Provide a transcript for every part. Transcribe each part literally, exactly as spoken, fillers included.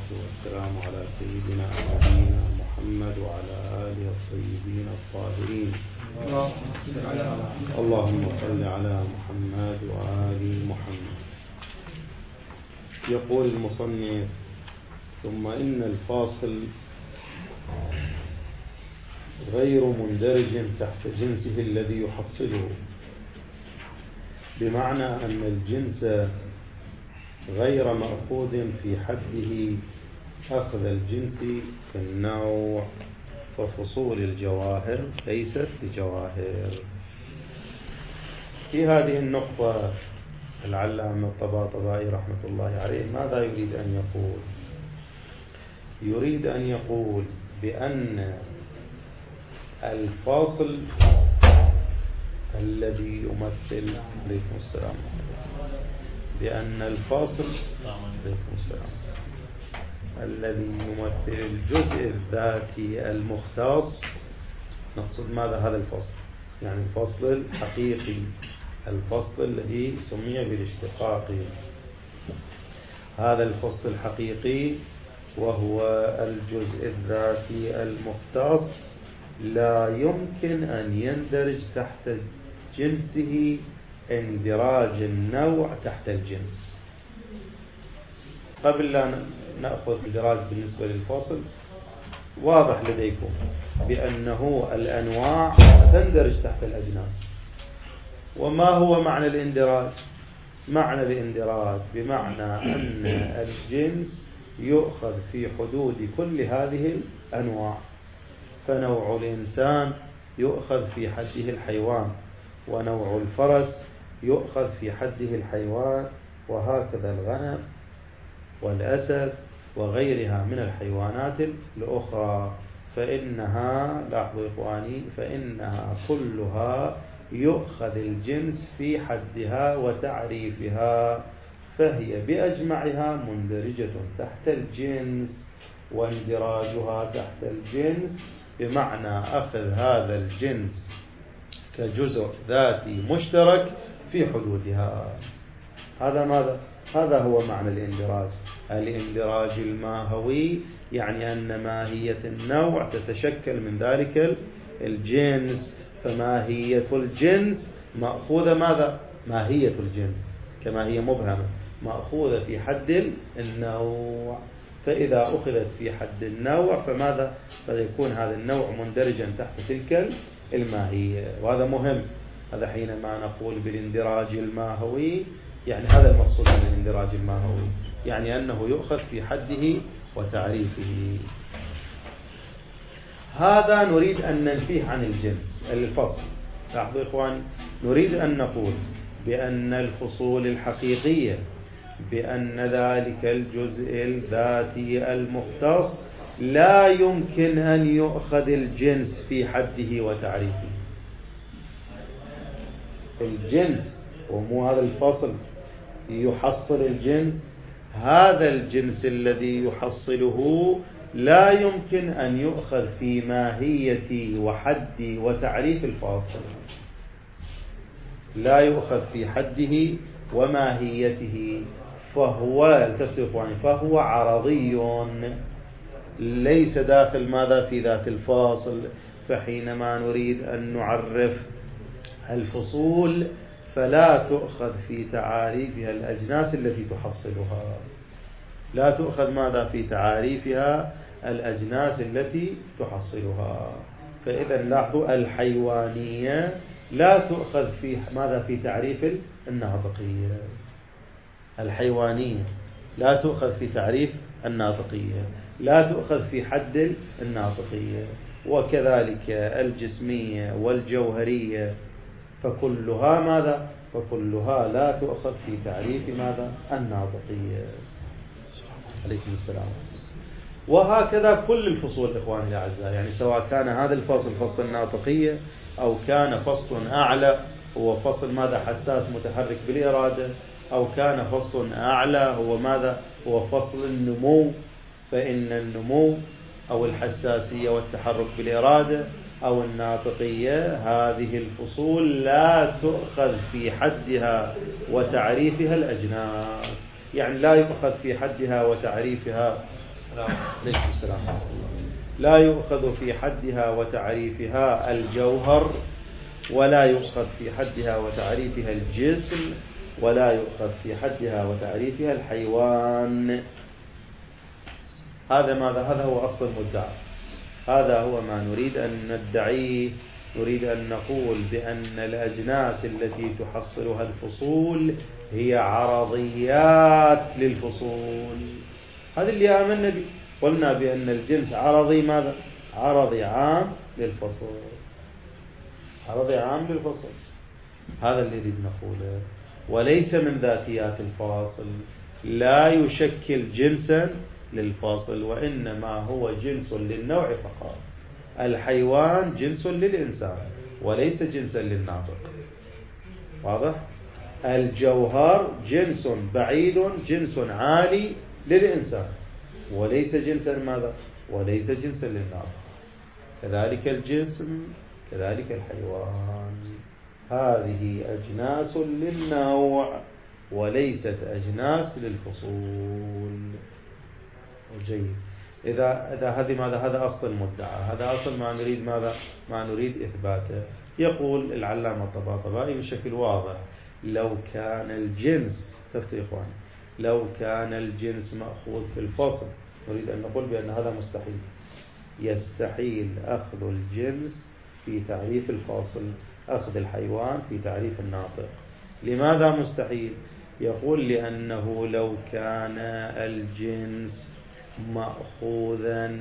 والسلام على سيدنا ونبينا محمد وعلى آله الطيبين الطاهرين. اللهم صل على محمد وآل محمد. يقول المصنف: ثم إن الفاصل غير مندرج تحت جنسه الذي يحصله، بمعنى أن الجنس غير مأخوذ في حده أخذ الجنس كالنوع، ففصول الجواهر ليست بجواهر. في هذه النقطة العلامة الطباطبائي رحمة الله عليه ماذا يريد أن يقول؟ يريد أن يقول بأن الفاصل الذي يمثل عليكم السلام بأن الفاصل عليكم السلام الذي يمثل الجزء الذاتي المختص، نقصد ماذا هذا الفصل؟ يعني الفصل الحقيقي، الفصل الذي سمي بالاشتقاق، هذا الفصل الحقيقي وهو الجزء الذاتي المختص لا يمكن أن يندرج تحت جنسه اندراج النوع تحت الجنس. قبل لا نأخذ الدراج بالنسبة للفاصل، واضح لديكم بأنه الأنواع تندرج تحت الأجناس. وما هو معنى الاندراج؟ معنى الاندراج بمعنى أن الجنس يؤخذ في حدود كل هذه الأنواع، فنوع الإنسان يؤخذ في حده الحيوان، ونوع الفرس يؤخذ في حده الحيوان، وهكذا الغنم والأسد وغيرها من الحيوانات الأخرى، فإنها لاحظوا إخواني فإنها كلها يؤخذ الجنس في حدها وتعريفها، فهي بأجمعها مندرجة تحت الجنس، واندراجها تحت الجنس بمعنى أخذ هذا الجنس كجزء ذاتي مشترك في حدودها. هذا ماذا؟ هذا هو معنى الاندراج. الاندراج الماهوي يعني أن ماهية النوع تتشكل من ذلك الجنس، فماهية الجنس مأخوذة ماذا؟ ماهية الجنس كما هي مبهمة مأخوذة في حد النوع، فإذا أخذت في حد النوع فماذا؟ فيكون هذا النوع مندرجا تحت تلك الماهية. وهذا مهم، هذا حينما نقول بالاندراج الماهوي يعني هذا المقصود من الاندراج الماهوي، يعني أنه يؤخذ في حده وتعريفه. هذا نريد أن ننفيه عن الجنس الفصل. لاحظوا إخواني، نريد أن نقول بأن الفصول الحقيقية بأن ذلك الجزء الذاتي المختص لا يمكن أن يؤخذ الجنس في حده وتعريفه. الجنس ومو هذا الفصل يحصل الجنس، هذا الجنس الذي يحصله لا يمكن أن يؤخذ في ماهية وحد وتعريف الفاصل، لا يؤخذ في حده وماهيته، فهو فهو عرضي ليس داخل ماذا؟ في ذات الفاصل. فحينما نريد أن نعرف الفصول فلا تؤخذ في تعاريفها الأجناس التي تحصلها، لا تؤخذ ماذا؟ في تعاريفها الأجناس التي تحصلها. فإذا لاحظوا الحيوانية لا تؤخذ في ماذا؟ في تعريف الناطقية. الحيوانية لا تؤخذ في تعريف الناطقية، لا تؤخذ في حد الناطقية. وكذلك الجسمية والجوهرية فكلها ماذا؟ فكلها لا تؤخذ في تعريف ماذا؟ الناطقية. عليكم السلام. وهكذا كل الفصول إخواني الأعزاء، يعني سواء كان هذا الفصل فصل الناطقية أو كان فصل أعلى هو فصل ماذا؟ حساس متحرك بالإرادة، أو كان فصل أعلى هو ماذا؟ هو فصل النمو، فإن النمو أو الحساسية والتحرك بالإرادة أو الناطقية هذه الفصول لا تؤخذ في حدها وتعريفها الأجناس، يعني لا يؤخذ في حدها وتعريفها عليكم السلام. لا يؤخذ في حدها وتعريفها الجوهر، ولا يؤخذ في حدها وتعريفها الجسم، ولا يؤخذ في حدها وتعريفها الحيوان. هذا ماذا؟ هذا هو أصل المدعى، هذا هو ما نريد أن ندعيه. نريد أن نقول بأن الأجناس التي تحصلها الفصول هي عرضيات للفصول. هذا اللي آمنا به، قلنا بأن الجنس عرضي ماذا؟ عرضي عام للفصل، عرضي عام للفصل. هذا اللي نريد نقوله، وليس من ذاتيات الفاصل، لا يشكل جنسا للفاصل، وإنما هو جنس للنوع فقط. الحيوان جنس للإنسان وليس جنسا للناطق. واضح؟ الجوهر جنس بعيد، جنس عالي للإنسان، وليس جنسا ماذا؟ وليس جنسا للناطق. كذلك الجسم، كذلك الحيوان. هذه أجناس للنوع وليست أجناس للفصول. جيد. إذا إذا هذه ماذا؟ هذا أصل المدعى، هذا أصل ما نريد ماذا؟ ما نريد إثباته. يقول العلامة الطباطبائي بشكل واضح: لو كان الجنس، تفتي إخوان، لو كان الجنس مأخوذ في الفصل، نريد أن نقول بأن هذا مستحيل. يستحيل أخذ الجنس في تعريف الفاصل، أخذ الحيوان في تعريف الناطق. لماذا مستحيل؟ يقول لأنه لو كان الجنس مأخوذا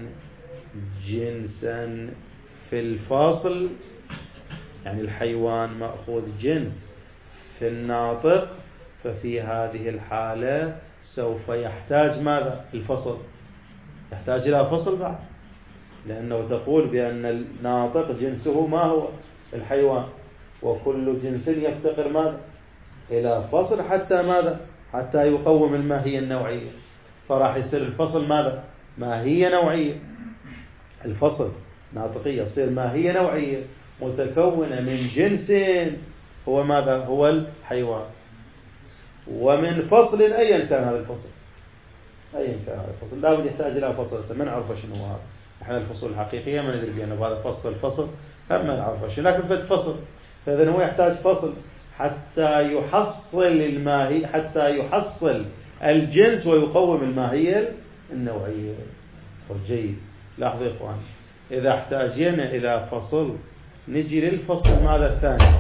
جنسا في الفاصل، يعني الحيوان مأخوذ جنس في الناطق، ففي هذه الحالة سوف يحتاج ماذا؟ الفصل، يحتاج إلى فصل بعد، لأنه تقول بأن الناطق جنسه ما هو؟ الحيوان، وكل جنس يفتقر ماذا؟ إلى فصل حتى ماذا؟ حتى يقوم الماهية النوعية. فراح يصير الفصل ماذا؟ ماهية نوعية. الفصل ناطقية يصير ماهية نوعية متكونة من جنس هو ماذا؟ هو الحيوان، ومن فصل أيا كان هذا الفصل، أيا كان هذا الفصل لا بد يحتاج إلى فصل. ما نعرف شنو هذا، احنا الفصول الحقيقية ما ندري بأنه هذا فصل الفصل، هم ما نعرف شنو، لكن فد فصل. فإذا هو يحتاج فصل حتى يحصل الماهي، حتى يحصل الجنس ويقوم الماهية النوعية. جيد. لاحظوا يا إخوان، إذا احتاجنا إلى فصل نجي للفصل ماذا الثاني،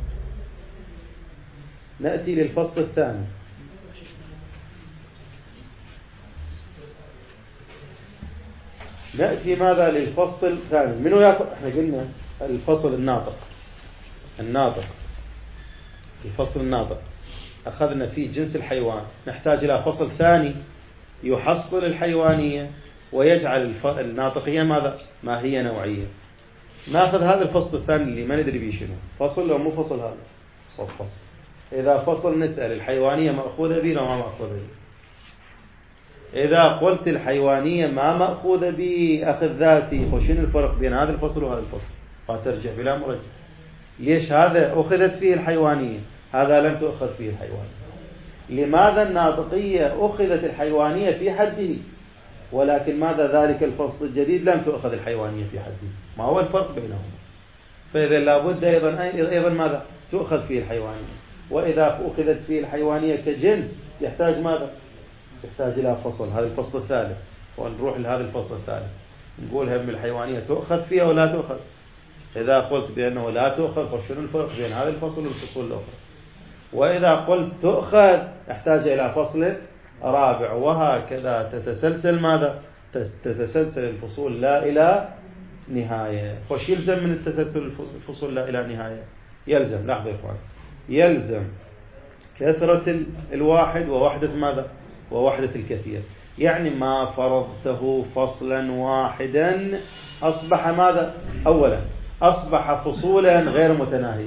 نأتي للفصل الثاني. نأتي ماذا؟ للفصل الثاني. منو يأخذ؟ احنا قلنا الفصل الناطق، الناطق الفصل الناطق أخذنا فيه جنس الحيوان، نحتاج إلى فصل ثاني يحصل الحيوانية ويجعل الناطقية ماذا؟ ماهية نوعية. ناخذ هذا الفصل الثاني اللي ما ندري بيه شنو، فصل أو مو فصل؟ هذا هو فصل. إذا فصل نسأل الحيوانية مأخوذة به أو ما مأخوذة به. إذا قلت الحيوانية ما مأخوذة به أخذ ذاتي، وشنو الفرق بين هذا الفصل وهذا الفصل؟ فترجع بلا مرجع. ليش هذا أخذت فيه الحيوانية، هذا لم تؤخذ فيه الحيوانية؟ لماذا الناطقية أخذت الحيوانية في حده، ولكن ماذا ذلك الفصل الجديد لم تؤخذ الحيوانية في حده؟ ما هو الفرق بينهما؟ فإذا لابد أيضا أيضا ماذا؟ تؤخذ فيه الحيوانية. وإذا أخذت فيه الحيوانية كجنس يحتاج ماذا؟ يحتاج إلى فصل، هذا الفصل الثالث. ونروح لهذا الفصل الثالث نقول هم الحيوانية تؤخذ فيها ولا تؤخذ. إذا قلت بأنه لا تؤخذ فشنو الفرق بين هذا الفصل والفصول الأخرى؟ وإذا قلت تؤخذ يحتاج إلى فصل رابع، وهكذا تتسلسل ماذا؟ تتسلسل الفصول لا إلى نهاية. وش يلزم من التسلسل الفصول لا إلى نهاية؟ يلزم، لاحظوا يا إخوان، يلزم كثرة الواحد ووحدة ماذا؟ ووحدة الكثير. يعني ما فرضته فصلا واحدا أصبح ماذا؟ أولا أصبح فصولا غير متناهية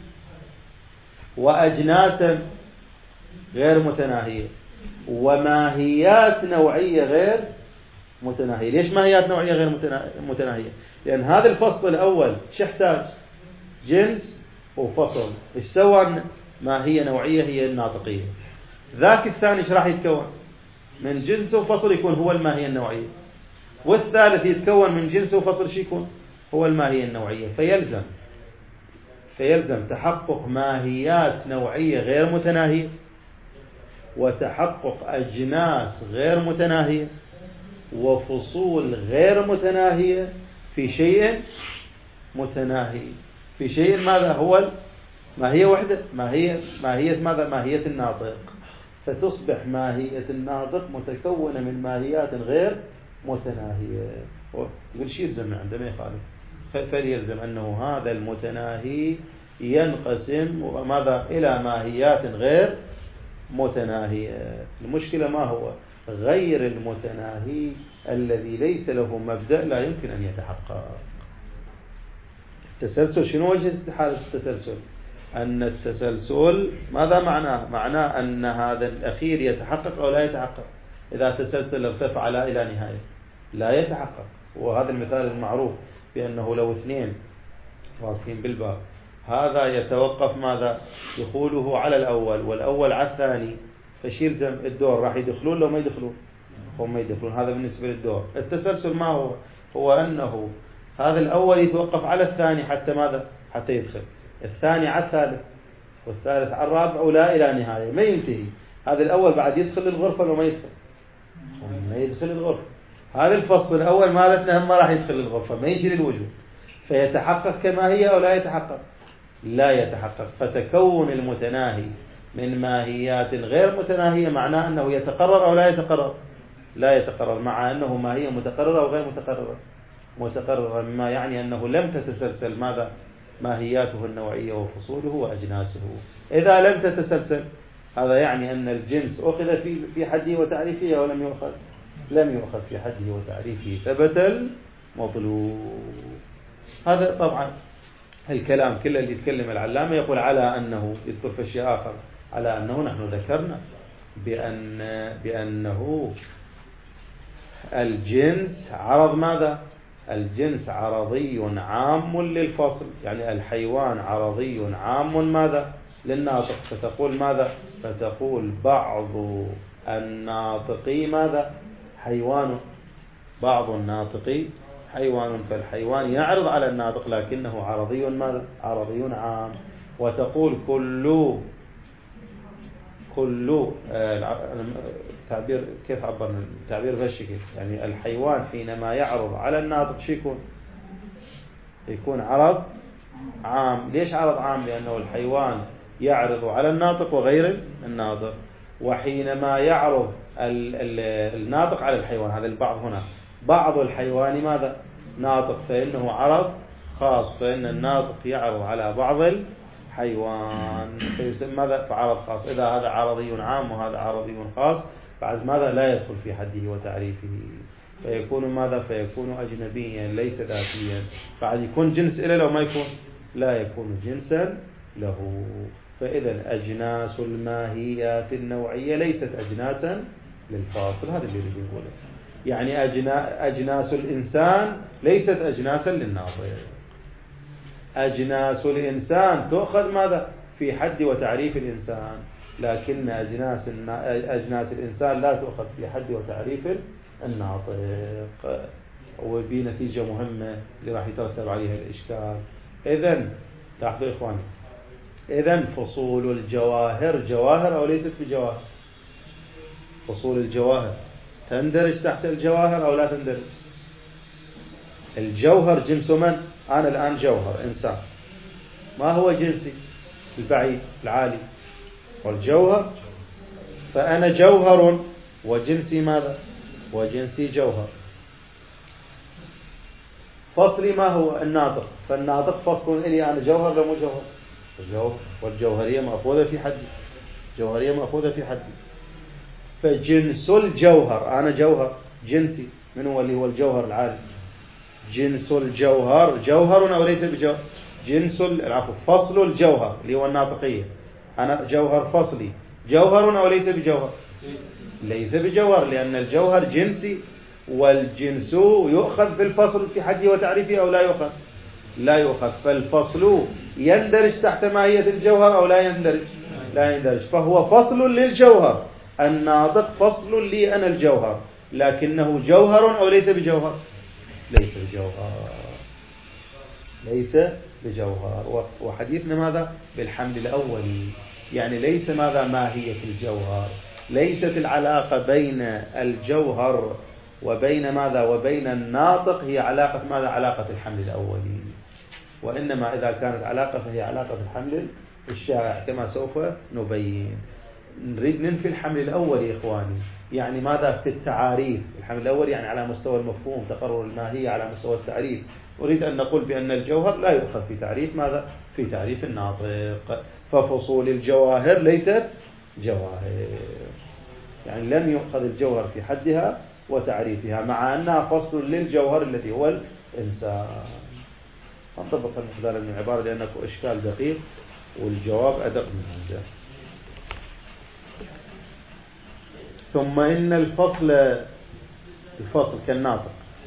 وأجناسا غير متناهية وماهيات نوعية غير متناهية. ليش ماهيات نوعية غير متناهية؟ لأن هذا الفصل الأول شحتاج جنس وفصل، استوى ماهية نوعية هي الناطقية. ذاك الثاني ايش راح يتكون؟ من جنس وفصل يكون هو الماهية النوعية، والثالث يتكون من جنس وفصل شو يكون هو الماهية النوعية. فيلزم فيلزم تحقق ماهيات نوعية غير متناهية وتحقق أجناس غير متناهية وفصول غير متناهية في شيء متناهي، في شيء ماذا هو ماهية وحدة، ماهية ماهية ماذا ماهية الناطق. فتصبح ماهية الناطق متكونة من ماهيات غير متناهية. يقول شيء يلزم عندما يخالف، فليلزم أنه هذا المتناهي ينقسم وماذا إلى ماهيات غير متناهية. المشكلة ما هو غير المتناهي الذي ليس له مبدأ لا يمكن أن يتحقق. التسلسل شنو وجه حالة التسلسل؟ أن التسلسل ماذا معناه؟ معناه أن هذا الأخير يتحقق أو لا يتحقق. إذا تسلسل ارتفع لا إلى نهاية لا يتحقق. وهذا المثال المعروف بأنه لو اثنين واقفين بالباب، هذا يتوقف ماذا دخوله على الأول والأول على الثاني، فش يلزم الدور راح يدخلون لو ما يدخلون هم ما يدخلون. هذا بالنسبة للدور. التسلسل ما هو؟ هو أنه هذا الأول يتوقف على الثاني حتى ماذا حتى يدخل، الثاني على الثالث والثالث على الرابع ولا إلى نهاية ما ينتهي. هذا الأول بعد يدخل الغرفة لو ما يدخل ما يدخل الغرفة. هذا الفصل الأول مالتنا هم ما راح يدخل الغرفة ما يجري الوجود، فيتحقق كما هي أو لا يتحقق؟ لا يتحقق. فتكون المتناهي من ماهيات غير متناهية معناه أنه يتقرر أو لا يتقرر؟ لا يتقرر، مع أنه ماهية متقررة أو غير متقررة؟ متقررة، مما يعني أنه لم تتسلسل ماذا ماهياته النوعية وفصوله وأجناسه. إذا لم تتسلسل هذا يعني أن الجنس أخذ في في حده وتعريفه ولم يؤخذ لم يؤخذ في حده وتعريفه، ثبت المطلوب. هذا طبعا الكلام كله اللي يتكلم العلامة يقول على أنه يذكر في شيء آخر، على أنه نحن ذكرنا بأن بأنه الجنس عرض ماذا؟ الجنس عرضي عام للفصل، يعني الحيوان عرضي عام ماذا؟ للناطق. فتقول ماذا؟ فتقول بعض الناطقي ماذا؟ حيوان، بعض الناطقي حيوان. فالحيوان يعرض على الناطق لكنه عرضي ماذا؟ عرضي عام. وتقول كل كل تعبير كيف عبرنا التعبير بهالشكل، يعني الحيوان حينما يعرض على الناطق شو يكون؟ يكون عرض عام. ليش عرض عام؟ لأنه الحيوان يعرض على الناطق وغير الناطق. وحينما يعرض الناطق على الحيوان، هذا البعض هنا، بعض الحيوان ماذا؟ ناطق، فإنه عرض خاص، فإن الناطق يعرض على بعض الحيوان فيسمى ماذا؟ فعرض خاص. إذا هذا عرضي عام وهذا عرضي خاص بعد ماذا؟ لا يدخل في حده وتعريفه، فيكون ماذا؟ فيكون أجنبيا ليس ذاتيا. بعد يكون جنس إلى لو ما يكون لا يكون جنسا له. فإذا أجناس الماهيات النوعية ليست أجناسا للفاصل. هذا اللي يريد يقوله، يعني أجنا أجناس الإنسان ليست أجناسا للناطق. أجناس الإنسان تؤخذ ماذا؟ في حد وتعريف الإنسان، لكن أجناس أجناس الإنسان لا تؤخذ في حد وتعريف الناطق. وبنتيجة مهمة اللي راح يترتب عليها الإشكال. إذن لاحظوا إخواني، إذن فصول الجواهر جواهر أو ليست بجواهر؟ فصول الجواهر تندرج تحت الجواهر أو لا تندرج؟ الجوهر جنس من؟ أنا الآن جوهر إنسان، ما هو جنسي؟ البعيد العالي والجوهر. فأنا جوهر وجنسي ماذا؟ وجنسي جوهر. فصلي ما هو؟ الناطق. فالناطق فصل إلي أنا جوهر لو مو جوهر؟ الجوهر والجوهرية مأخوذة في حدي، جوهرية مأخوذة في حدي. فجنس الجوهر، أنا جوهر جنسي من هو؟ اللي هو الجوهر العالي. جنس الجوهر جوهر أو ليس بجوهر؟ جنس العفو فصل الجوهر اللي هو الناطقية، أنا جوهر فصلي جوهر أو ليس بجوهر؟ ليس بجوهر، لأن الجوهر جنسي، والجنس يؤخذ في الفصل في حده وتعريفه أو لا يؤخذ؟ لا يؤخذ. فالفصل يندرج تحت ماهية الجوهر أو لا يندرج؟ لا يندرج. فهو فصل للجوهر الناطق فصل لي أنا الجوهر، لكنه جوهر أو ليس بجوهر؟ ليس بجوهر، ليس بجوهر. وحديثنا ماذا؟ بالحمل الأولي، يعني ليس ماذا ماهية الجوهر، ليست العلاقة بين الجوهر وبين ماذا وبين الناطق هي علاقة ماذا؟ علاقة الحمل الأولي، وإنما إذا كانت علاقة فهي علاقة الحمل الشائع كما سوف نبين. نريد ننفي الحمل الأولي يا إخواني، يعني ماذا في التعاريف؟ الحمل الأول يعني على مستوى المفهوم، تقرر الماهية على مستوى التعريف. أريد أن نقول بأن الجوهر لا يؤخذ في تعريف ماذا؟ في تعريف الناطق. ففصول الجواهر ليست جواهر، يعني لم يؤخذ الجوهر في حدها وتعريفها، مع أنها فصل للجوهر الذي هو الإنسان. انطبق المقدار من العبارة لأنه إشكال دقيق والجواب أدق من هذا. ثم إن الفصل الفصل كالناطق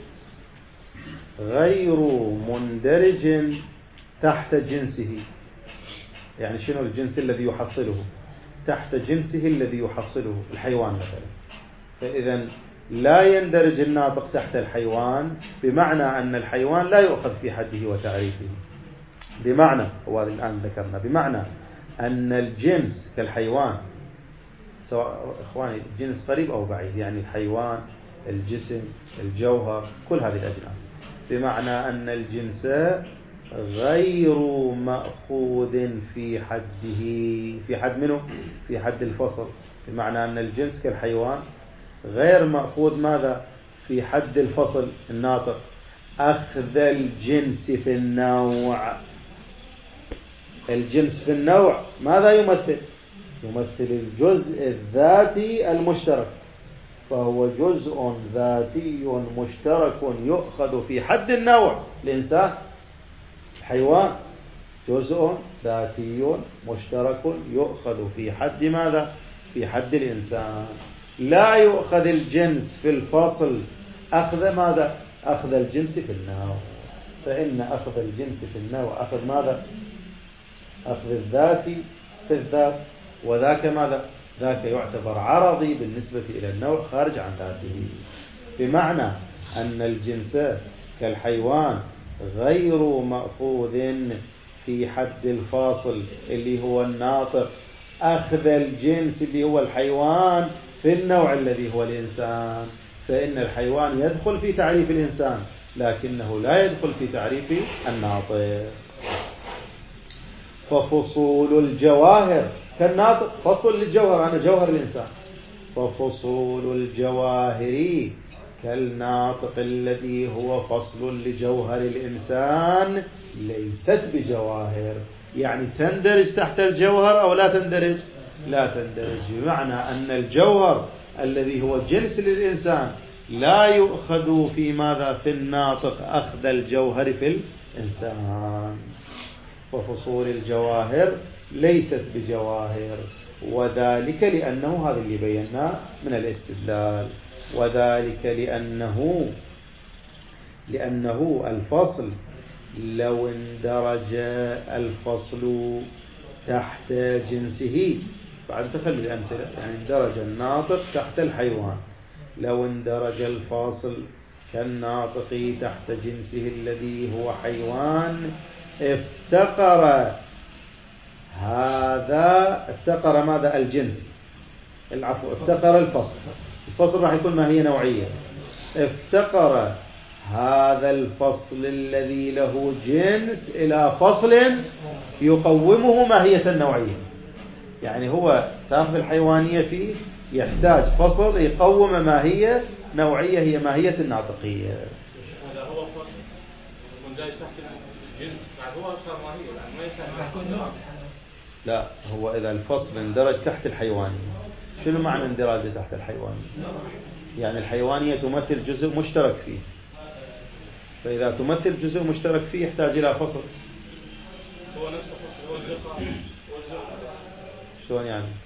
غير مندرج تحت جنسه، يعني شنو الجنس الذي يحصله؟ تحت جنسه الذي يحصله الحيوان مثلا. فإذا لا يندرج الناطق تحت الحيوان، بمعنى أن الحيوان لا يؤخذ في حده وتعريفه، بمعنى هو الآن ذكرنا بمعنى أن الجنس كالحيوان، سواء إخواني جنس قريب أو بعيد، يعني الحيوان، الجسم، الجوهر، كل هذه الأجناس، بمعنى أن الجنس غير مأخوذ في حده، في حد منه؟ في حد الفصل، بمعنى أن الجنس كالحيوان غير مأخوذ ماذا؟ في حد الفصل الناطق. أخذ الجنس في النوع، الجنس في النوع ماذا يمثل؟ يمثل الجزء الذاتي المشترك، فهو جزء ذاتي مشترك يؤخذ في حد النوع. الإنسان، الحيوان جزء ذاتي مشترك يؤخذ في حد ماذا؟ في حد الإنسان. لا يؤخذ الجنس في الفصل أخذ ماذا؟ أخذ الجنس في النوع. فإن أخذ الجنس في النوع أخذ ماذا؟ أخذ الذاتي في الذات، وذاك ماذا؟ ذاك يعتبر عرضي بالنسبة إلى النوع خارج عن ذاته، بمعنى أن الجنس كالحيوان غير مأخوذ في حد الفاصل اللي هو الناطق، أخذ الجنس اللي هو الحيوان في النوع الذي هو الإنسان. فإن الحيوان يدخل في تعريف الإنسان لكنه لا يدخل في تعريف الناطق. ففصول الجواهر كالناطق، فصل للجوهر، أنا جوهر الإنسان. ففصول الجواهر كالناطق الذي هو فصل لجوهر الإنسان ليست بجواهر، يعني تندرج تحت الجوهر أو لا تندرج؟ لا تندرج، بمعنى أن الجوهر الذي هو جنس للإنسان لا يؤخذ في ماذا؟ في الناطق أخذ الجوهر في الإنسان. وفصول الجواهر ليست بجواهر، وذلك لأنه هذا اللي بيناه من الاستدلال، وذلك لأنه لأنه الفصل لو اندرج الفصل تحت جنسه، بعد تخلي الأمثلة، يعني اندرج الناطق تحت الحيوان، لو اندرج الفاصل كالناطق تحت جنسه الذي هو حيوان افتقر هذا، افتقر ماذا؟ الجنس، العفو، افتقر الفصل. الفصل راح يكون ما هي نوعية، افتقر هذا الفصل الذي له جنس إلى فصل يقومه ماهية النوعية. يعني هو تأخذ الحيوانية فيه يحتاج فصل يقوم ماهية نوعية هي ماهية الناطقية. هذا هو فصل مندرج تحت الجنس، بعد هو صار ماهية، يعني ما يستحق. لا، هو إذا الفصل اندرج تحت الحيوانية، شنو معنى اندراجه تحت الحيوانية؟ يعني الحيوانية تمثل جزء مشترك فيه، فإذا تمثل جزء مشترك فيه يحتاج إلى فصل. هو نفسه فصل، هو الزقاء. شلون يعني؟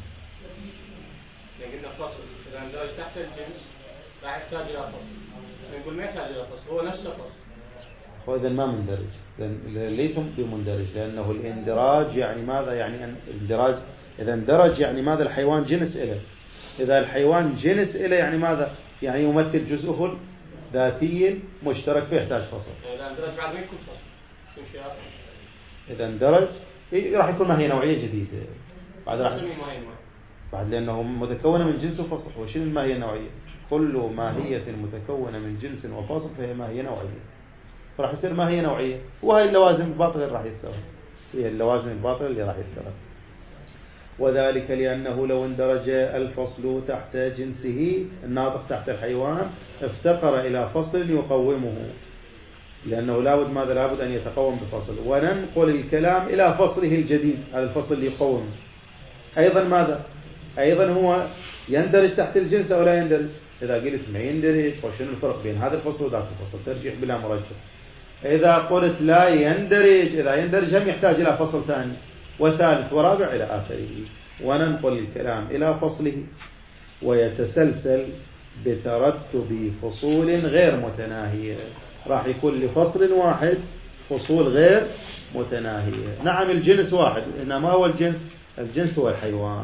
يعني قلنا فصل إذا اندرج تحت الجنس راح يحتاج إلى فصل، نقول ما يحتاج إلى فصل، هو نفسه فصل. هو إذا ما مندرج، ليس بمندرج، لأنه الاندراج يعني ماذا؟ يعني اندراج إذا اندرج يعني ماذا؟ الحيوان جنس إله، إذا الحيوان جنس إلى يعني ماذا؟ يعني يمثل جزءه الذاتي مشترك فيه يحتاج فصل. إذا اندرج بعد ما يكون فصل يكون شيء آخر. إذا اندرج إيه راح يكون ماهية نوعية جديدة. بعد راح بعد لأنه متكونة من جنس وفصل. وشنو الماهية النوعية؟ كل ماهية متكونة من جنس وفصل فهي ماهية نوعية. فراح يصير ماهية نوعية. وهي اللوازم الباطلة اللي راح يذكرها. هي اللوازم الباطلة اللي راح يذكرها. وذلك لأنه لو اندرج الفصل تحت جنسه الناطق تحت الحيوان افتقر إلى فصل يقومه، لأنه لابد ماذا لابد أن يتقوم بفصل. وننقل الكلام إلى فصله الجديد، هذا الفصل اللي يقومه أيضا ماذا؟ أيضا هو يندرج تحت الجنس أو لا يندرج؟ إذا قلت ما يندرج وشنو الفرق بين هذا الفصل وذاك الفصل؟ ترجح بلا مرجح. إذا قلت لا يندرج، إذا يندرج هم يحتاج إلى فصل ثاني وثالث ورابع إلى آخره. وننقل الكلام إلى فصله ويتسلسل بترتب فصول غير متناهية. راح يكون لفصل واحد فصول غير متناهية. نعم الجنس واحد، إنما هو الجنس الجنس هو الحيوان.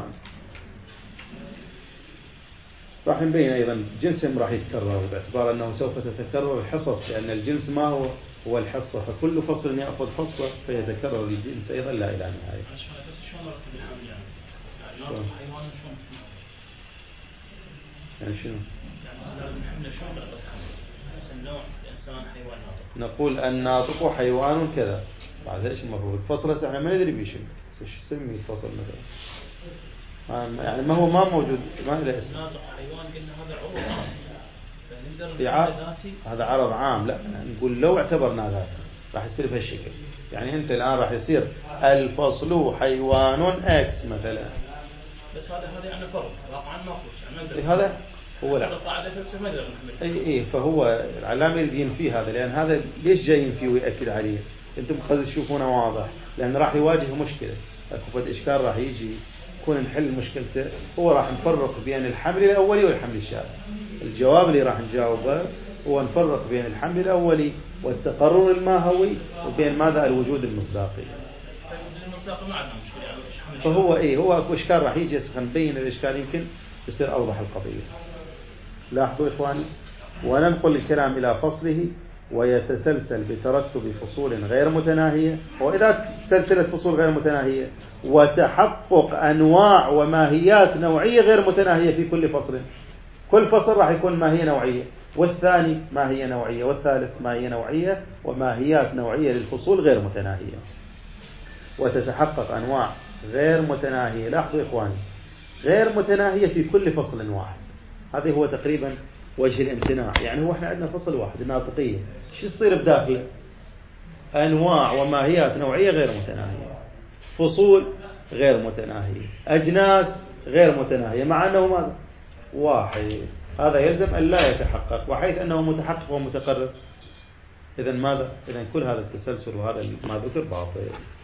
راح نبين أيضا جنسهم راح يتكرر باعتبار أنه سوف تتكرر الحصص، لأن الجنس ما هو هو الحصة، فكل فصل يأخذ فصلة فيتكرر الجنس أيضا لا إلى نهاية. يعني شنو؟ نقول الناطق حيوان كذا، بعد ايش المفروض فصل؟ احنا ما ندري بيش ايش يسمي الفصل مثلا، يعني ما هو ما موجود، ما له اسم. ناطق حيوان قلنا هذا عرض، هذا عرض عام. لا نقول لو اعتبرنا ذاك راح يصير بهالشكل. يعني انت الان راح يصير الفصل حيوان اكس مثلا، بس هذا هذا يعني فرق واقعا ما فيش. هذا هو لا اي اي فهو العلامه اللي ينفي هذا، لان هذا ليش جاي ينفي ويأكد عليه؟ انتم قد تشوفونه واضح، لان راح يواجه مشكله، اكو فد اشكال راح يجي يكون نحل مشكلته. هو راح نفرق بين الحمل الاولي والحمل الشائع. الجواب اللي راح نجاوبه هو نفرق بين الحمل الاولي والتقرر الماهوي وبين ماذا الوجود المصداقي. فهو ايه هو اكو اشكال راح يجي نبين الاشكال يمكن يصير اوضح القضيه. لاحظوا إخواني، وننقل الكلام إلى فصله ويتسلسل بترتب فصول غير متناهية. وإذا سلسلة فصول غير متناهية وتحقق أنواع وماهيات نوعية غير متناهية في كل فصل. كل فصل راح يكون ماهية نوعية، والثاني ماهية نوعية، والثالث ماهية نوعية، وماهيات نوعية للفصول غير متناهية. وتتحقق أنواع غير متناهية. لاحظوا إخواني، غير متناهية في كل فصل واحد. هذا هو تقريبا وجه الامتناع. يعني هو احنا عندنا فصل واحد الناطقية، شو يصير بداخله؟ أنواع وماهيات نوعية غير متناهية، فصول غير متناهية، أجناس غير متناهية، مع أنه ماذا؟ واحد. هذا يلزم أن لا يتحقق، وحيث أنه متحقق ومتقرر إذن ماذا؟ إذن كل هذا التسلسل وهذا ما ذكر باطل.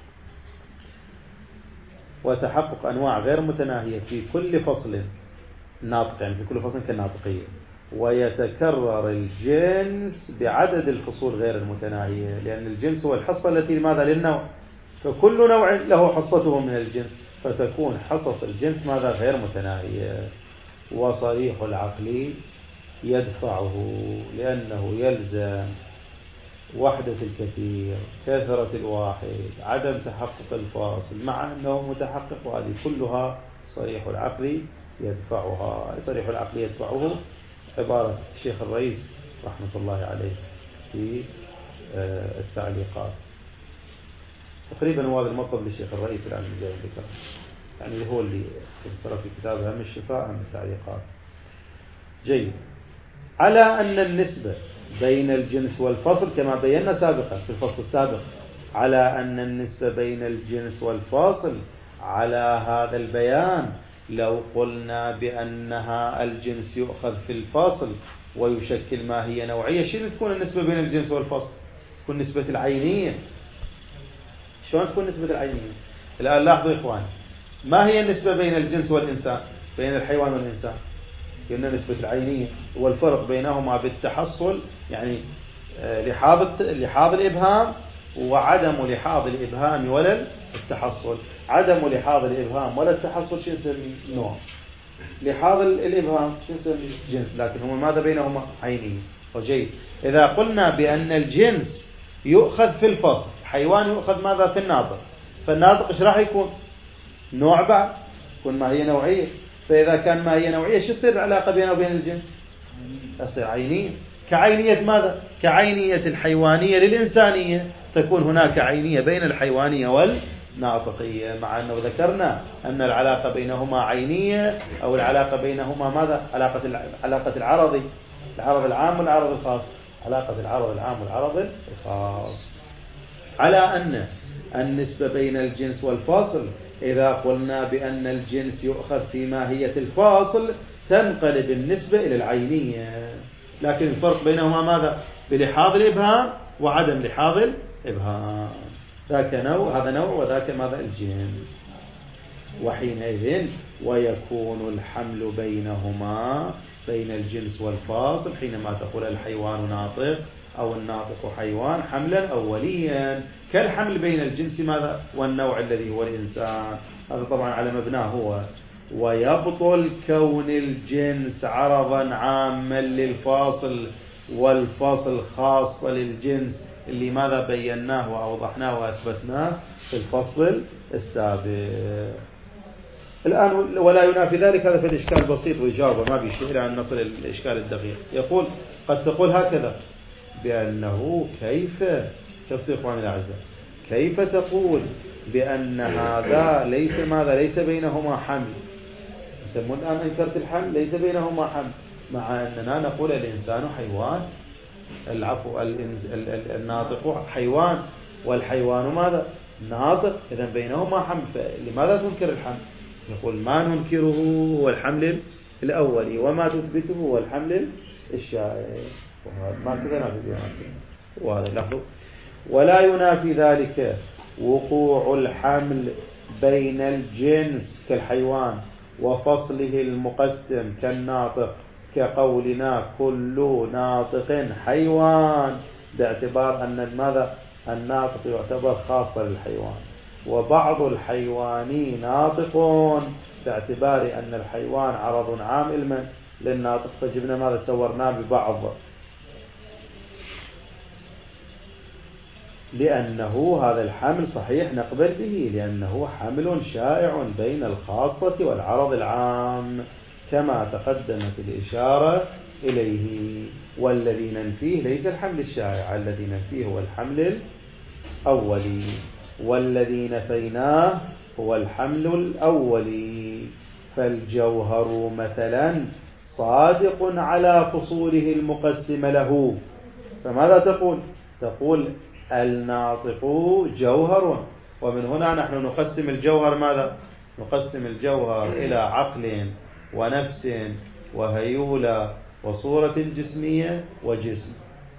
وتحقق أنواع غير متناهية في كل فصل ناطق، يعني في كل فصل كالناطقية. ويتكرر الجنس بعدد الفصول غير المتناهية، لأن الجنس هو الحصة التي ماذا للنوع، فكل نوع له حصته من الجنس، فتكون حصص الجنس ماذا غير متناهية. وصريح العقل يدفعه، لأنه يلزم وحدة الكثير كثرة الواحد عدم تحقق الفاصل، مع أنه متحقق، وهذه كلها صريح العقل يدفعها. صريح العقل يدفعه عبارة الشيخ الرئيس رحمة الله عليه في التعليقات. تقريبا هو هذا المطلب للشيخ الرئيس الآن جاي ذكر، يعني هو اللي اختار في كتابه هم الشفاء هم التعليقات. جيد. على أن النسبة بين الجنس والفصل كما بينا سابقا في الفصل السابق، على أن النسبة بين الجنس والفاصل على هذا البيان، لو قلنا بأنها الجنس يؤخذ في الفاصل ويشكل ماهية نوعية، شنو تكون النسبة بين الجنس والفاصل؟ تكون نسبة العينية. شلون تكون نسبة العينية؟ الآن لاحظوا إخوان، ما هي النسبة بين الجنس والإنسان، بين الحيوان والإنسان؟ قلنا نسبة العينية، والفرق بينهما بالتحصل، يعني لحاظ لحاظ الإبهام وعدم لحاظ الإبهام ولا التحصل. عدم لحاظ الإبهام ولا التحصل شو نسميه؟ نوع. لحاظ الإبهام جنس، لكن هما ماذا بينهما؟ عيني. وجيد، إذا قلنا بأن الجنس يؤخذ في الفصل، حيوان يؤخذ ماذا؟ في الناطق، فالناطق إيش راح يكون؟ نوع بعد، يكون ما هي نوعية. فإذا كان ما هي نوعية، شو تصير العلاقة بينه وبين الجنس؟ تصير عينية. كعينية ماذا؟ كعينية الحيوانية للإنسانية، تكون هناك عينية بين الحيوانية والناطقية، مع أنه ذكرنا أن العلاقة بينهما عينية، أو العلاقة بينهما ماذا؟ علاقة علاقة العرض، العرض العام والعرض الخاص، علاقة العرض العام والعرض الخاص. على أن النسبة بين الجنس والفاصل، إذا قلنا بأن الجنس يؤخذ في ماهية الفاصل، تنقلب النسبة إلى العينية، لكن الفرق بينهما ماذا؟ بلحاظ الإبهام وعدم لحاظ الإبهام. ذاك نوع، هذا نوع، وذاك ماذا؟ الجنس. وحينئذ ويكون الحمل بينهما، بين الجنس والفاصل، حينما تقول الحيوان ناطق أو الناطق حيوان، حملا أوليا، كالحمل بين الجنس ماذا؟ والنوع الذي هو الإنسان. هذا طبعا على مبناه هو. ويبطل كون الجنس عرضا عاما للفاصل، والفاصل خاصة للجنس، اللي ماذا بيناه وأوضحناه وأثبتناه في الفصل السابق. الآن ولا ينافي ذلك، هذا في الإشكال بسيط ويجاوب، ما بيشير إلى أن نصل الإشكال الدقيق. يقول قد تقول هكذا بأنه كيف كيف إخواني الأعزاء، كيف تقول بأن هذا ليس ماذا؟ ليس بينهما حمل. أنت الآن أنكرت الحمل، ليس بينهما حمل، مع أننا نقول الإنسان حيوان، العفو الناطق حيوان، والحيوان ماذا؟ ناطق، إذا بينهما حمل، فلماذا تنكر الحمل؟ نقول ما ننكره هو الحمل الأولي، وما تثبته هو الحمل الشائع. ما كذا نافي وهذا لحظه. ولا ينافي ذلك وقوع الحمل بين الجنس كالحيوان وفصله المقسم كالناطق، كقولنا كل ناطق حيوان، باعتبار أن ماذا؟ الناطق يعتبر خاصة للحيوان، وبعض الحيوان ناطق، باعتبار أن الحيوان عرض عام علما للناطق، فجبنا ماذا؟ سورناه ببعض، لأنه هذا الحمل صحيح نقبل به، لأنه حمل شائع بين الخاصة والعرض العام، كما تقدمت الإشارة إليه. والذي ننفيه ليس الحمل الشائع، الذي ننفيه هو الحمل الأولي، والذي نفيناه هو الحمل الأولي. فالجوهر مثلا صادق على فصوله المقسم له، فماذا تقول؟ تقول الناطق جوهر. ومن هنا نحن نقسم الجوهر ماذا؟ نقسم الجوهر إلى عقل ونفس وهيولة وصورة جسمية وجسم،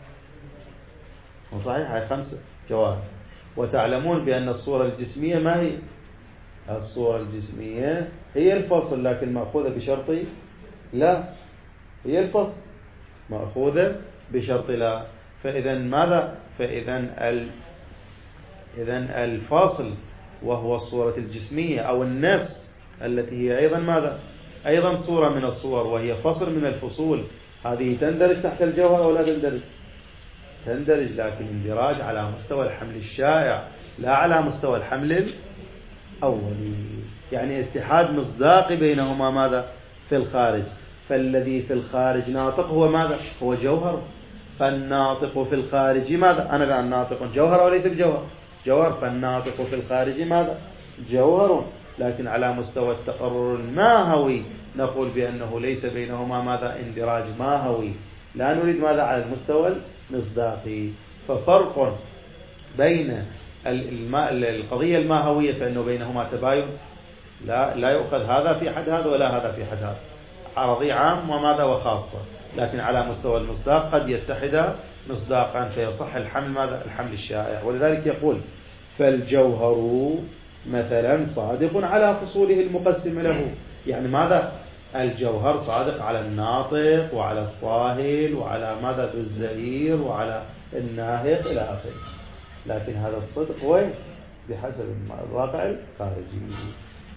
وصحيح هاي خمسة جوهر. وتعلمون بأن الصورة الجسمية ما هي؟ الصورة الجسمية هي الفصل، لكن مأخوذة بشرط لا، هي الفصل مأخوذة بشرط لا. فإذا ماذا؟ فإذا ال... إذن الفاصل وهو الصورة الجسمية أو النفس التي هي أيضا ماذا؟ أيضا صورة من الصور، وهي فصل من الفصول، هذه تندرج تحت الجوهر أو لا تندرج؟ تندرج، لكن اندراج على مستوى الحمل الشائع لا على مستوى الحمل الأولي، يعني اتحاد مصداقي بينهما ماذا؟ في الخارج. فالذي في الخارج ناطق هو ماذا؟ هو جوهر. فالناطق في الخارج ماذا؟ أنا الآن ناطق جوهر أو ليس بجوهر؟ جوهر. فالناطق في الخارج ماذا؟ جوهر، لكن على مستوى التقرر الماهوي نقول بأنه ليس بينهما ماذا؟ اندراج ماهوي، لا نريد ماذا؟ على المستوى المصداقي. ففرق بين القضية الماهوية فإنه بينهما تباين، لا لا يؤخذ هذا في حد هذا ولا هذا في حد هذا، عرضي عام وماذا وخاصة، لكن على مستوى المصداق قد يتحد مصداقا فيصح الحمل ماذا؟ الحمل الشائع. ولذلك يقول فالجوهر مثلا صادق على فصوله المقسم له، يعني ماذا؟ الجوهر صادق على الناطق وعلى الصاهل وعلى ماذا؟ ذو الزئير وعلى الناهق إلى آخره، لكن هذا الصدق وين؟ بحسب الواقع الخارجي.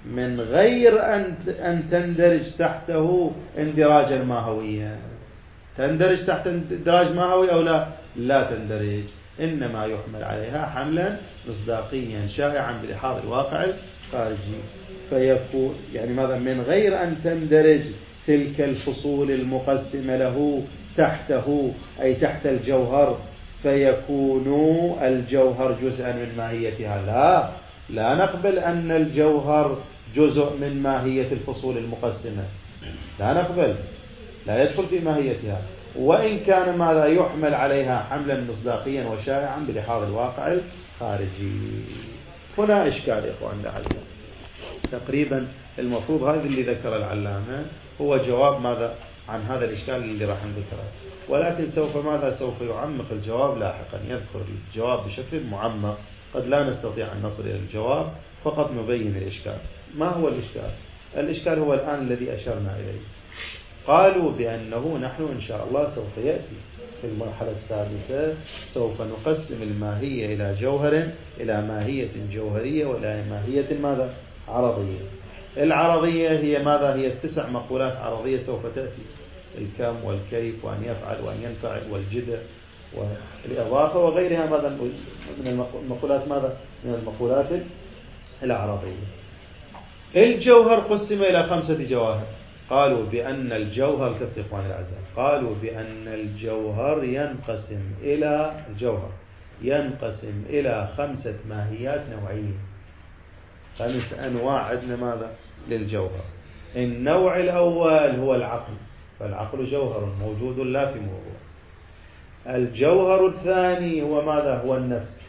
من غير أن أن تندرج تحته اندراجا ماهويا. تندرج تحت اندراج ماهوي أو لا؟ لا تندرج، إنما يحمل عليها حملا مصداقيا شائعا بلحاظ الواقع الخارجي. فيكون يعني ماذا؟ من غير أن تندرج تلك الفصول المقسمة له تحته، أي تحت الجوهر، فيكون الجوهر جزءا من ماهيتها. لا لا نقبل أن الجوهر جزء من ماهية الفصول المقسمة، لا نقبل، لا يدخل في ماهيتها، وإن كان ماذا؟ يحمل عليها حملا مصداقيا وشائعا بلحاظ الواقع الخارجي. هنا إشكال يا إخوان لعلنا تقريبا المفروض هذا اللي ذكر العلامة هو جواب ماذا عن هذا الإشكال اللي راح نذكره، ولكن سوف ماذا؟ سوف يعمق الجواب لاحقا، يذكر الجواب بشكل معمق، قد لا نستطيع أن نصل إلى الجواب، فقط نبين الإشكال. ما هو الإشكال؟ الإشكال هو الآن الذي أشرنا إليه. قالوا بأنه نحن إن شاء الله سوف يأتي في المرحلة السادسة سوف نقسم الماهية إلى جوهر، إلى ماهية جوهرية وإلى ماهية ماذا؟ عرضية. العرضية هي ماذا؟ هي التسع مقولات عرضية سوف تأتي، الكم والكيف وأن يفعل وأن ينفعل والجدة والإضافة وغيرها ماذا من المقولات ماذا؟ من المقولات العرضية. الجوهر قسم إلى خمسة جواهر. قالوا بأن الجوهر كيف إخوان الأعزاء؟ قالوا بأن الجوهر ينقسم إلى الجوهر ينقسم إلى خمسة ماهيات نوعية، خمس أنواع عندنا ماذا؟ للجوهر. النوع الأول هو العقل، فالعقل جوهر موجود لا في موضوع. الجوهر الثاني هو ماذا؟ هو النفس.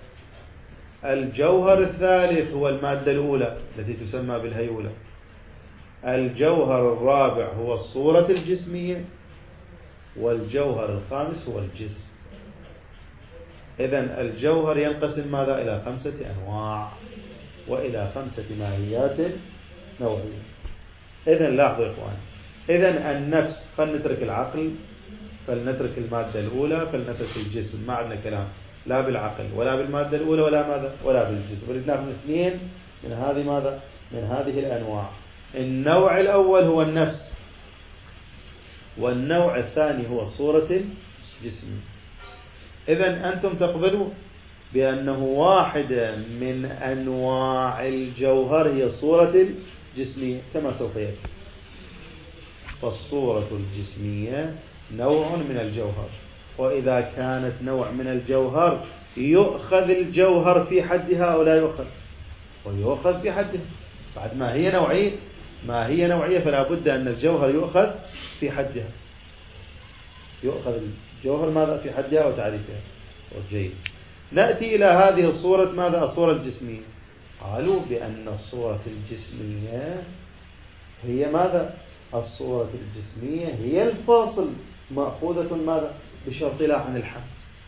الجوهر الثالث هو المادة الأولى التي تسمى بالهيولة. الجوهر الرابع هو الصورة الجسمية، والجوهر الخامس هو الجسم. إذن الجوهر ينقسم ماذا؟ إلى خمسة أنواع وإلى خمسة ماهيات نوعية. إذن لاحظوا يا إخوان، إذن النفس، فلنترك العقل، فلنترك المادة الأولى، فلنترك الجسم، ما عندنا كلام لا بالعقل ولا بالمادة الأولى ولا ماذا؟ ولا بالجسم، ولدنا من اثنين من هذه ماذا؟ من هذه الأنواع. النوع الأول هو النفس، والنوع الثاني هو صورة الجسم. إذن أنتم تقبلوا بأنه واحدة من أنواع الجوهر هي الصورة الجسمية كما سوف يأتي. فالصورة الجسمية نوع من الجوهر، وإذا كانت نوع من الجوهر يؤخذ الجوهر في حدها أو لا يؤخذ؟ ويؤخذ في حدها، بعد ما هي نوعية ما هي نوعية فلا بد أن الجوهر يؤخذ في حدها. يؤخذ الجوهر ماذا؟ في حدها وتعريفها. جيد. نأتي إلى هذه الصورة ماذا؟ الصورة الجسمية. قالوا بأن الصورة الجسمية هي ماذا؟ الصورة الجسمية هي الفاصل، مأخوذة ماذا؟ بشرط لا عن الحد.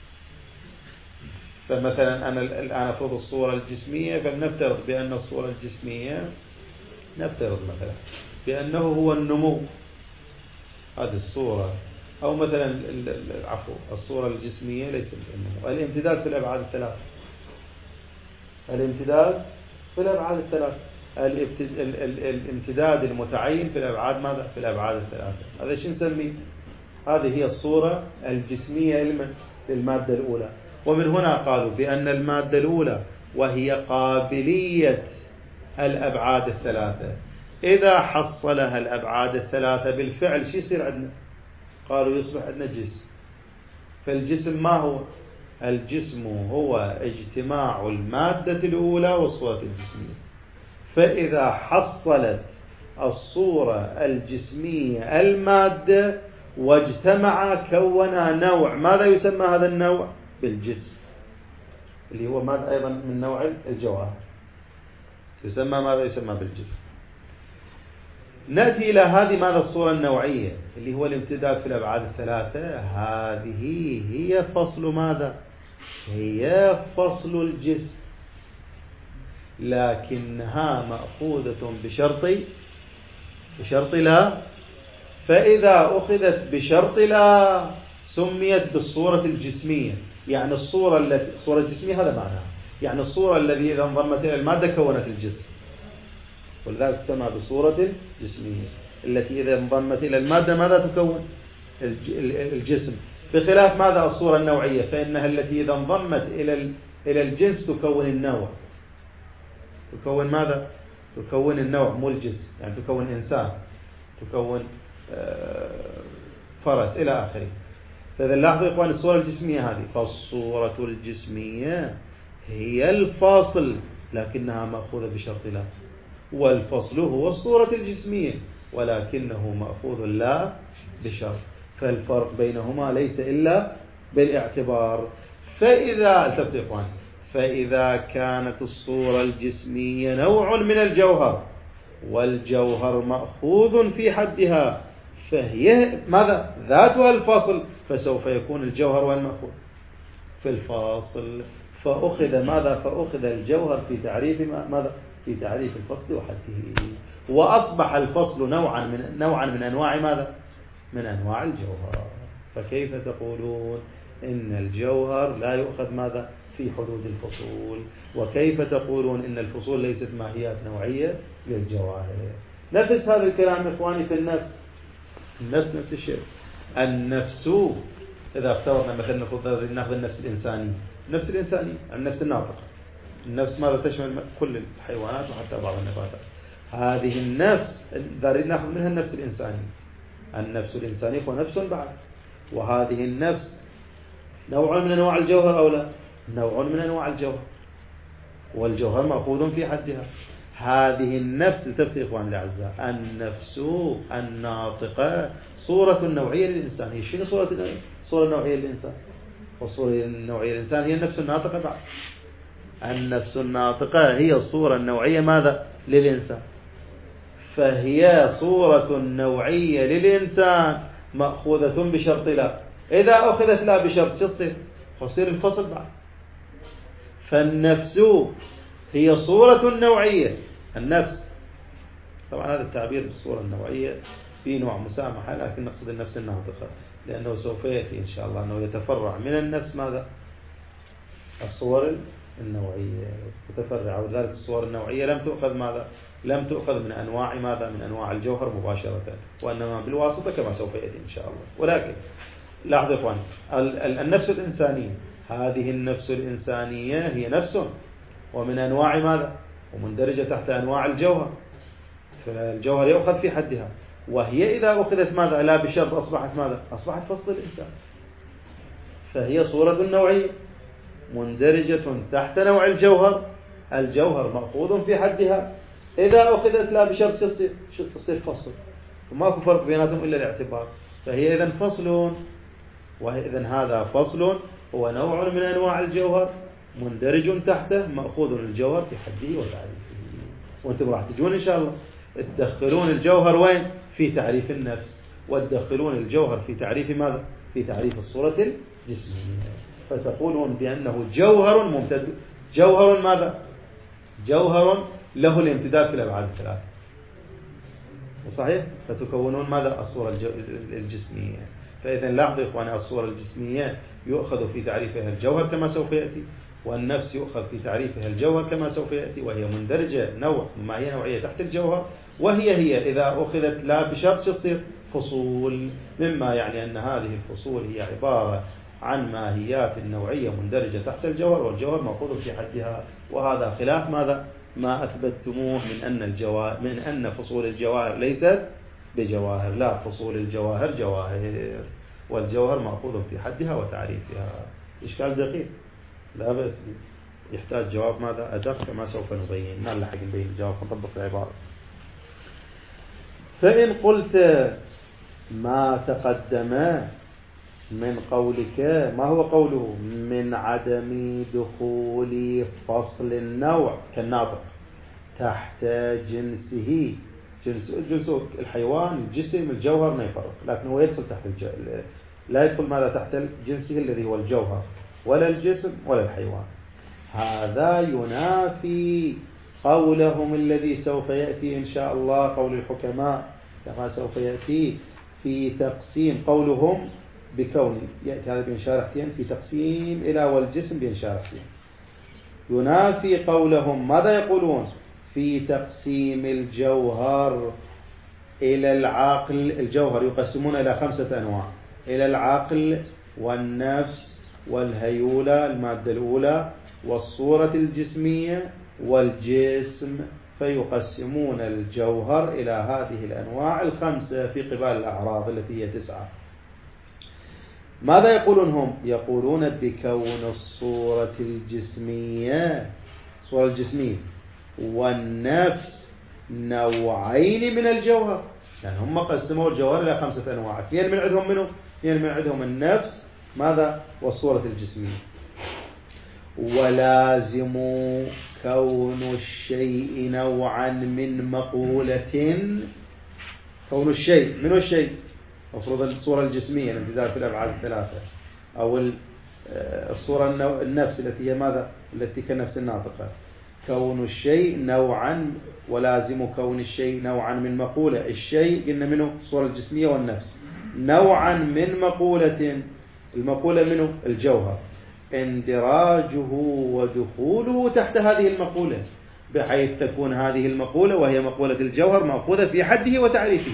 فمثلا أنا الآن أفرض الصورة الجسمية، فلنفترض بأن الصورة الجسمية نفترض مثلا بأنه هو النمو، هذه الصورة، أو مثلا العفو الصورة الجسمية ليس النمو، الامتداد في الأبعاد الثلاث، الامتداد في الأبعاد الثلاث، الامتداد المتعين في الأبعاد ماذا؟ في الأبعاد الثلاثة. هذا شو نسميه؟ هذه هي الصورة الجسمية للمادة الأولى. ومن هنا قالوا بأن المادة الأولى وهي قابلية الأبعاد الثلاثة، إذا حصلها الأبعاد الثلاثة بالفعل شو يصير عندنا؟ قالوا يصبح عندنا جسم. فالجسم ما هو؟ الجسم هو اجتماع المادة الأولى والصورة الجسمية. فإذا حصلت الصورة الجسمية المادة واجتمع كونا نوع، ماذا يسمى هذا النوع؟ بالجسم، اللي هو ماذا أيضا من نوع الجوهر، يسمى ماذا؟ يسمى بالجسم. نأتي إلى هذه ماذا؟ الصورة النوعية اللي هو الامتداد في الأبعاد الثلاثة. هذه هي فصل ماذا؟ هي فصل الجسم، لكنها مأخوذة بشرط بشرط لا. فإذا أخذت بشرط لا سميت بالصورة الجسمية، يعني الصورة التي الصورة الجسمية هذا معناها، يعني الصورة التي إذا انضمت إلى المادة كونت الجسم. ولذلك تسمى بالصورة الجسمية التي إذا انضمت إلى المادة ماذا تكون؟ الجسم. بخلاف ماذا؟ الصورة النوعية، فإنها التي إذا انضمت إلى إلى الجنس تكون النوع. تكون ماذا؟ تكون النوع مو الجنس، يعني تكون إنسان، تكون فرس إلى آخره. فإذا لاحظوا إخوان الصورة الجسمية هذه، فالصورة الجسمية هي الفاصل لكنها مأخوذة بشرط لا، والفصل هو الصورة الجسمية ولكنه مأخوذ لا بشرط، فالفرق بينهما ليس إلا بالاعتبار. فإذا التفت إخوان فإذا كانت الصورة الجسمية نوع من الجوهر والجوهر مأخوذ في حدها فهي ماذا؟ ذاتها الفاصل، فسوف يكون الجوهر والمأخوذ في الفاصل. فأخذ ماذا؟ فأخذ الجوهر في تعريف ماذا؟ في تعريف الفصل وحده، وأصبح الفصل نوعا من نوعا من أنواع ماذا؟ من أنواع الجوهر. فكيف تقولون إن الجوهر لا يؤخذ ماذا؟ في حدود الفصول؟ وكيف تقولون إن الفصول ليست ماهيات نوعية للجواهر؟ نفس هذا الكلام إخواني في النفس. النفس نفس الشيء. النفس إذا افترضنا مثلا نأخذ النفس الإنساني، النفس الإنساني النفس الناطقة، النفس ماذا تشمل كل الحيوانات وحتى بعض النباتات. هذه النفس دارين نأخذ منها النفس الإنساني. النفس الإنساني هو نفس بعد، وهذه النفس نوع من أنواع الجوهر أو لا؟ نوع من أنواع الجوهر، والجوهر مأخوذ في حدها. هذه النفس التفتي إخواني الأعزاء النفس الناطقة صورة نوعية للإنسان. هي شنو صورة النوعية؟ صورة نوعية للإنسان، والصورة النوعية للإنسان هي النفس الناطقة بعد. النفس الناطقة هي الصورة النوعية ماذا؟ للإنسان. فهي صورة نوعية للإنسان مأخوذة بشرط لا. إذا أخذت لا بشرط شو تصير؟ تصير الفصل بعد. فالنفس هي صورة نوعية. النفس طبعا هذا التعبير بالصورة النوعية في نوع مسامحة، لكن نقصد النفس الناطقة، لأنه سوف يأتي إن شاء الله أنه يتفرع من النفس ماذا؟ الصور النوعية تتفرع، وذلك الصور النوعية لم تؤخذ ماذا؟ لم تؤخذ من أنواع ماذا؟ من أنواع الجوهر مباشرة، وإنما بالواسطة كما سوف يأتي إن شاء الله. ولكن لاحظوا إخوان النفس الإنسانية، هذه النفس الإنسانية هي نفس ومن أنواع ماذا؟ ومندرجة تحت أنواع الجوهر، فالجوهر يؤخذ في حدها، وهي إذا أخذت ماذا؟ لا بشرط أصبحت ماذا؟ أصبحت فصل الإنسان. فهي صورة نوعية مندرجة تحت نوع الجوهر، الجوهر مأخوذ في حدها، إذا أخذت لا بشرط تصير تصير فصل، وما في فرق بيناتهم إلا الاعتبار. فهي إذن فصل، وإذن هذا فصل هو نوع من أنواع الجوهر مندرج تحته مأخوذ الجوهر في حده وتعريفه. وانتم راح تجون إن شاء الله تدخلون الجوهر وين؟ في تعريف النفس، وتدخلون الجوهر في تعريف ماذا؟ في تعريف الصورة الجسمية، فتقولون بأنه جوهر ممتد، جوهر ماذا؟ جوهر له الامتداد في الأبعاد الثلاثة، صحيح؟ فتكونون ماذا؟ الصورة الجسمية. فإذا لاحظوا إخواني الصورة الجسمية يؤخذ في تعريفها الجوهر كما سوف يأتي، والنفس يؤخذ في تعريفها الجوهر كما سوف يأتي، وهي مندرجة نوع ما هي نوعية تحت الجوهر، وهي هي إذا أخذت لا بشرط تصير فصول، مما يعني أن هذه الفصول هي عبارة عن ماهيات النوعية مندرجة تحت الجوهر، والجوهر مأخوذ في حدها. وهذا خلاف ماذا؟ ما أثبتموه من أن الجواهر من أن فصول الجواهر ليست بجواهر. لا، فصول الجواهر جواهر، والجوهر مأخوذ في حدها وتعريفها. إشكال دقيق لا بأس، يحتاج جواب ماذا؟ أدق كما سوف نبين، ما نلحق نبين الجواب نطبق العبارة. فإن قلت ما تقدم من قولك، ما هو قوله؟ من عدم دخول فصل النوع كالناطق تحت جنسه، جنس جنس الحيوان الجسم الجوهر ما يفرق، لكن هو يدخل تحت الج... لا يدخل ماذا؟ تحت جنسه الذي هو الجوهر، ولا الجسم ولا الحيوان. هذا ينافي قولهم الذي سوف يأتي إن شاء الله، قول الحكماء كما سوف يأتي في تقسيم، قولهم بكون يأتي هذا بإنشارحتين في تقسيم إلى والجسم بإنشارحتين، ينافي قولهم. ماذا يقولون؟ في تقسيم الجوهر إلى العقل. الجوهر يقسمون إلى خمسة أنواع: إلى العقل والنفس والهيولة المادة الأولى والصورة الجسمية والجسم. فيقسمون الجوهر إلى هذه الأنواع الخمسة في قبال الأعراض التي هي تسعة. ماذا يقولون هم؟ يقولون بكون الصورة الجسمية الصورة الجسمية والنفس نوعين من الجوهر. يعني هم قسموا الجوهر إلى خمسة أنواع. اثنين من عندهم منه اثنين من عندهم النفس ماذا والصورة الجسمية. ولازم كون الشيء نوعا من مقولة. كون الشيء من هو الشيء؟ مفروض الصورة الجسمية الامتداد في الأبعاد الثلاثة، أو الصورة النفس التي هي ماذا؟ التي كنفس الناطقة. كون الشيء نوعا، ولازم كون الشيء نوعا من مقولة. الشيء قلنا منه الصورة الجسمية والنفس. نوعا من مقولة، المقولة منه الجوهر. اندراجه ودخوله تحت هذه المقولة، بحيث تكون هذه المقولة وهي مقولة الجوهر مأخوذة في حده وتعريفه.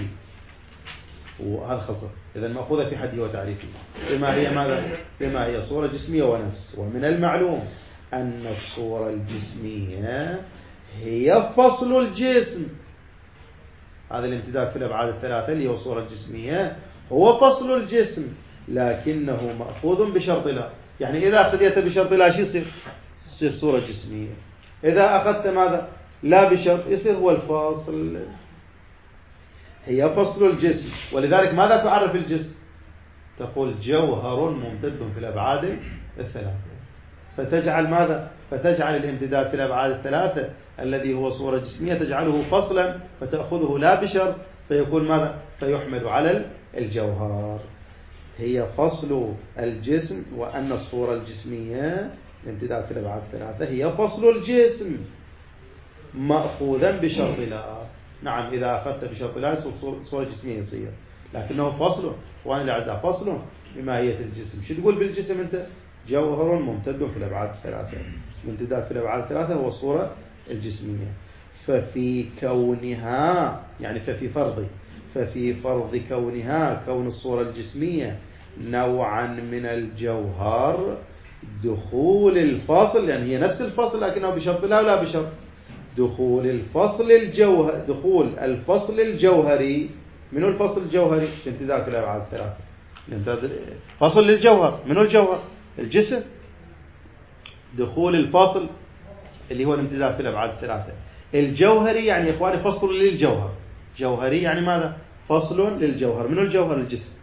وهذا خاصة إذا مأخوذة في حده وتعريفه بما هي ماذا؟ بما هي صورة جسمية ونفس. ومن المعلوم أن الصورة الجسمية هي فصل الجسم. هذا الامتداد في الأبعاد الثلاثة اللي هو الصورة الجسمية هو فصل الجسم، لكنه مأخوذ بشرط لا. يعني إذا أخذت بشرط لا شو يصير؟ يصير صورة جسمية. إذا أخذت ماذا؟ لا بشرط يصير هو الفاصل. هي فصل الجسم. ولذلك ماذا تعرف الجسم؟ تقول جوهر ممتد في الأبعاد الثلاثة. فتجعل ماذا؟ فتجعل الامتداد في الأبعاد الثلاثة الذي هو صورة جسمية تجعله فصلا، فتأخذه لا بشرط، فيكون ماذا؟ فيحمل على الجوهر. هي فصل الجسم، وأن الصورة الجسمية الامتداد في الأبعاد الثلاثة هي فصل الجسم مأخوذا بشرط لا. نعم إذا أخذت بشرط لا صورة جسمية يصير، لكنه فصل. وأنا الأعزاء فصل بماهية الجسم. شو تقول بالجسم أنت؟ جوهر ممتد في الأبعاد الثلاثة. الامتداد في الأبعاد الثلاثة هو الصورة الجسمية. ففي كونها يعني ففي فرض ففي فرض كونها كون الصورة الجسمية نوعا من الجوهر دخول الفصل، يعني هي نفس الفصل لكنه بشرط لا ولا بشرط دخول الفصل الجوهر دخول الفصل الجوهري. منو الفصل الجوهري؟ امتداد في الأبعاد الثلاثة. فصل للجوهر. منو الجوهر؟ الجسم. دخول الفصل اللي هو الامتداد في الأبعاد الثلاثة. الجوهري يعني يا إخواني فصل للجوهر. جوهري يعني ماذا؟ فصل للجوهر. منو الجوهر؟ الجسم.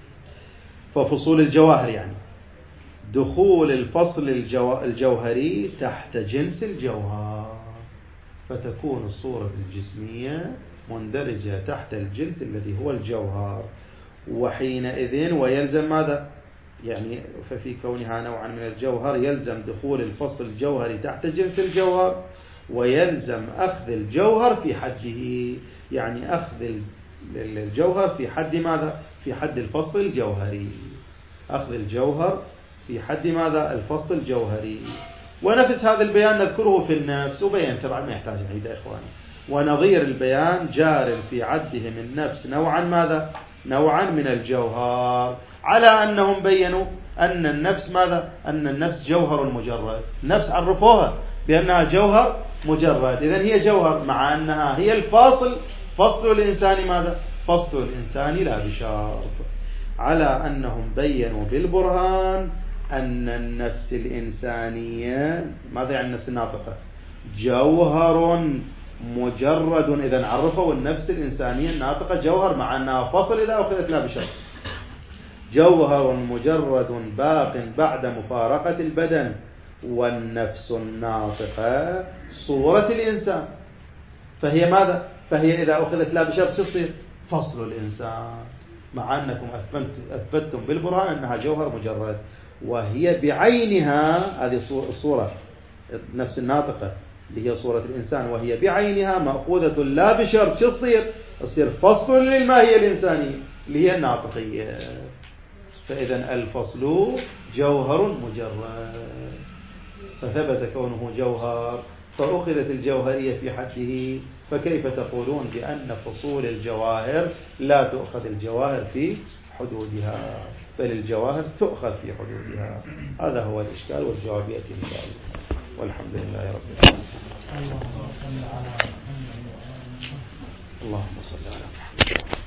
ففصول الجواهر يعني دخول الفصل الجو... الجوهري تحت جنس الجوهر، فتكون الصورة الجسمية مندرجة تحت الجنس الذي هو الجوهر. وحينئذ ويلزم ماذا؟ يعني ففي كونها نوعا من الجوهر يلزم دخول الفصل الجوهري تحت جنس الجوهر، ويلزم أخذ الجوهر في حده، يعني أخذ الجوهر في حد ماذا؟ في حد الفصل الجوهري. أخذ الجوهر في حد ماذا؟ الفصل الجوهري. ونفس هذا البيان نذكره في النفس، وبيان طبعا ما يحتاج عيد يا إخواني. ونظير البيان جار في عده من نفس نوعا ماذا؟ نوعا من الجوهر، على أنهم بينوا أن النفس ماذا؟ أن النفس جوهر مجرد. النفس عرفوها بأنها جوهر مجرد، إذن هي جوهر، مع أنها هي الفاصل. فصل الإنسان ماذا؟ فصل الإنسان لا بشرط. على أنهم بينوا بالبرهان أن النفس الإنسانية ماذا يعني النفس الناطقة؟ جوهر مجرد. إذن عرفوا النفس الإنسانية الناطقة جوهر، مع أنها فصل إذا أخذت لا بشرط. جوهر مجرد باق بعد مفارقة البدن. والنفس الناطقة صورة الإنسان، فهي ماذا؟ فهي إذا أخذت لا بشرط تصير فصل الإنسان، مع أنكم أثبتتم بالبرهان أنها جوهر مجرد، وهي بعينها هذه الصورة نفس الناطقة اللي هي صورة الإنسان، وهي بعينها مأخوذة لا بشرط. شو تصير؟ تصير فصل للماهية الإنسانية اللي هي الناطقية. فإذا الفصل جوهر مجرد، فثبت كونه جوهر فأخذت الجوهرية في حده، فكيف تقولون بأن فصول الجواهر لا تؤخذ الجواهر في حدودها، بل الجواهر تؤخذ في حدودها؟ هذا هو الإشكال، والجواب يأتي إن شاء الله، والحمد لله رب العالمين. اللهم صل على محمد.